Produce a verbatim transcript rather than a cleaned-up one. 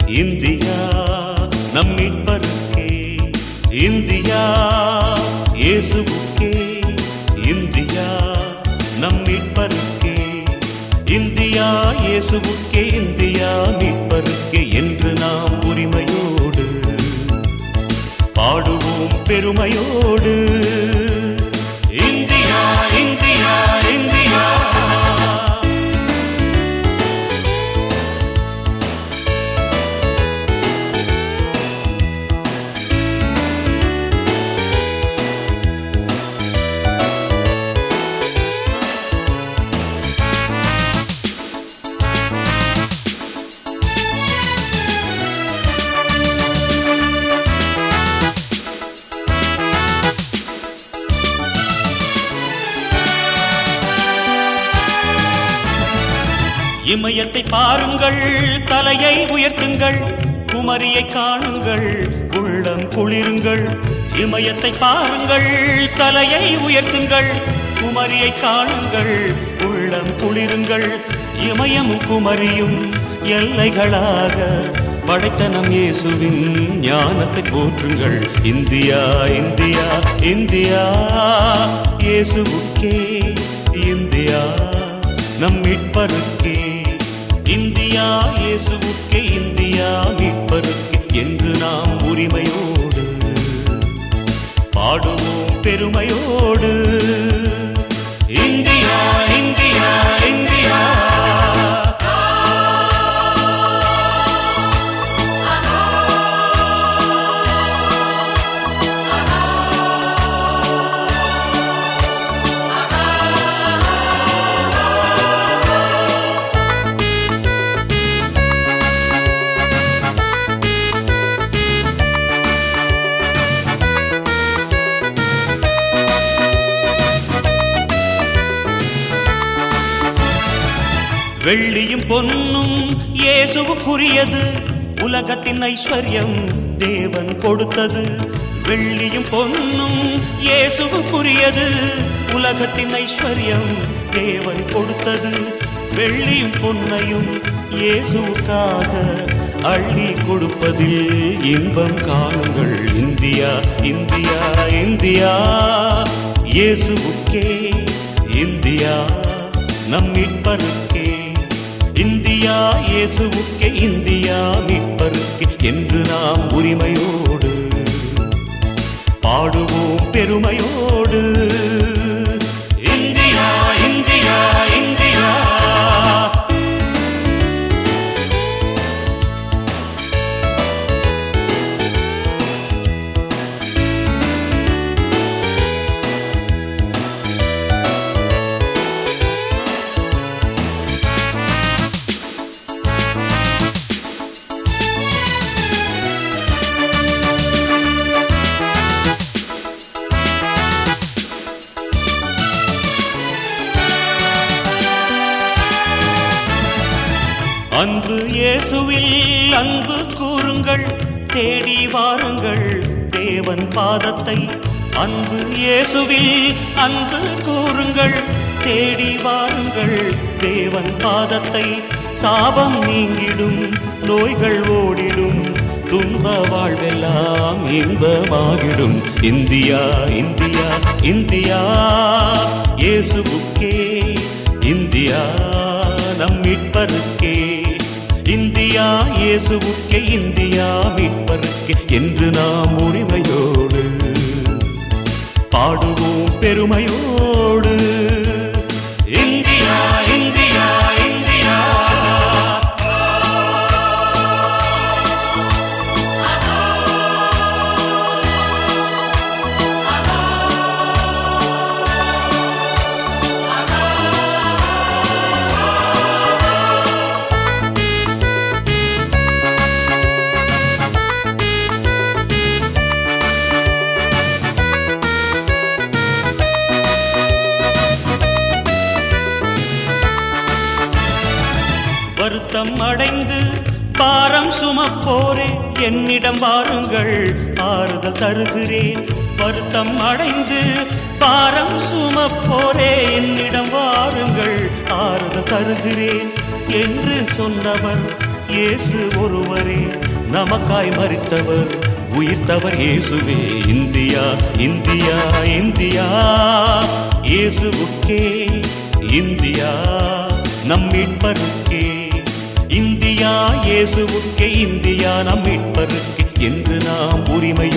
India நம் மீட்பருக்கே, India இயேசுவுக்கே, இந்தியா நம் மீட்பருக்கே, இந்தியா இயேசுவுக்கே, இந்தியா மீட்பருக்கே என்று நாம் உரிமையோடு பாடுவோம் பெருமையோடு. India India India. இமயத்தை பாருங்கள், தலையை உயர்த்துங்கள், குமரியை காணுங்கள், உள்ளம் குளிருங்கள். இமயத்தை பாருங்கள், தலையை உயர்த்துங்கள், குமரியை காணுங்கள், உள்ளம் குளிருங்கள். இமயமும் குமரியும் எல்லைகளாக படைத்த நம் இயேசுவின் ஞானத்தை போற்றுங்கள். இந்தியா இந்தியா இந்தியா இயேசுவுக்கே, இந்தியா நம் மீட்பருக்கே, இந்தியா இயேசுவுக்கே, இந்தியா மீட்பருக்கே என்று நாம் உரிமையோடு பாடுவோம் பெருமையோடு. India India India. வெள்ளியும் பொன்னும் இயேசுவுக்குரியது, உலகத்தின் ஐஸ்வர்யம் தேவன் கொடுத்தது. வெள்ளியும் பொன்னும் இயேசுவுக்குரியது, உலகத்தின் ஐஸ்வர்யம் தேவன் கொடுத்தது. வெள்ளியும் பொன்னையும் இயேசுவுக்காக அள்ளி கொடுப்பதில் இன்பம் காணுங்கள். இந்தியா இந்தியா இந்தியா இயேசுவுக்கே, இந்தியா நம் மீட்பருக்கே, இந்தியா இயேசுவுக்கே, இந்தியா மீட்பருக்கே என்று நாம் உரிமையோடு பாடுவோம் பெருமையோடு. India India India. அன்பு இயேசுவில் அன்பு கூறுங்கள், தேடி வாருங்கள் தேவன் பாதத்தை. அன்பு இயேசுவில் அன்பு கூறுங்கள், தேடி வாருங்கள் தேவன் பாதத்தை. சாபம் நீங்கிடும், நோய்கள் ஓடிடும், துன்ப வாழ்வெல்லாம் இன்பமாகிடும். இந்தியா இந்தியா இந்தியா இயேசுவுக்கே, இந்தியா நம் மீட்பருக்கே, இந்தியா இயேசுவுக்கே, இந்தியா மீட்பருக்கே என்று நாம் உரிமையோடு பாடுவோம் பெருமையோடு. India India India. வருத்தம் அடைந்து பாரம் சுமப்போரே, என்னிடம் வாருங்கள் ஆறுதல் தருகிறேன். வருத்தம் அடைந்து பாரம் சுமப்போரே, என்னிடம் வாருங்கள் ஆறுதல் தருகிறேன் என்று சொன்னவர் இயேசு ஒருவரே நமக்காய் மரித்தவர், உயிர்த்தவர் இயேசுவே. இந்தியா இந்தியா இந்தியா இயேசுவுக்கே, இந்தியா நம் மீட்பருக்கே. இந்தியா இயேசுவுக்கே, இந்தியா நம் மீட்பருக்கே என்று நாம் உரிமை